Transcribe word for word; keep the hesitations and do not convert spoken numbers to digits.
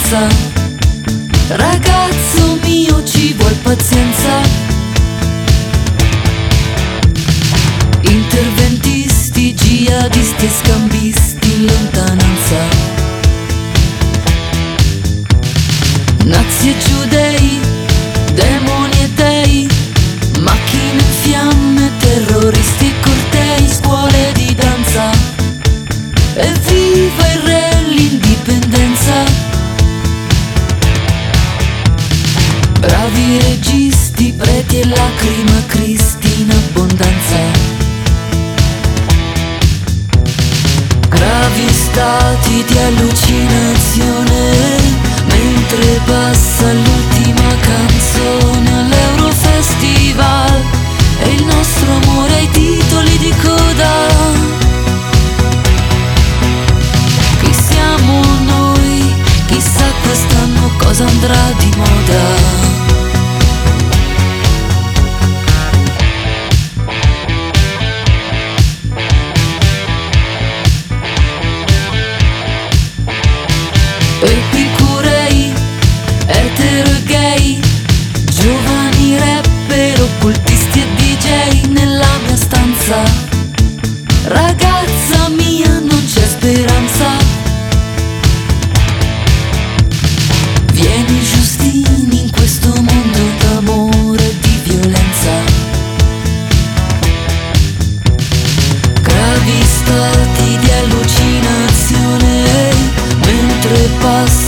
abbondanza. Ragazzo mio, ci vuol pazienza. Interventisti, jihadisti e scambisti in lontananza. Nazi e giudei, demoni e dei, macchine in fiamme, terroristi e cortei, scuole di danza. Evviva il re, l'indipendenza. Bravi registi, preti e lacrima, Cristi in abbondanza. Gravi stati di allucinazione mentre passa l'ultima canzone all'Eurofestival e il nostro amore ai titoli di coda. Chi siamo noi? Chissà quest'anno cosa andrà di moda. Epicurei, etero e gay, giovani rapper, occultisti e D J nella mia stanza. Ragazza mia, non c'è speranza. Vieni Giustini in questo mondo d'amore e di violenza. Gravi stati di allucinazione mentre passa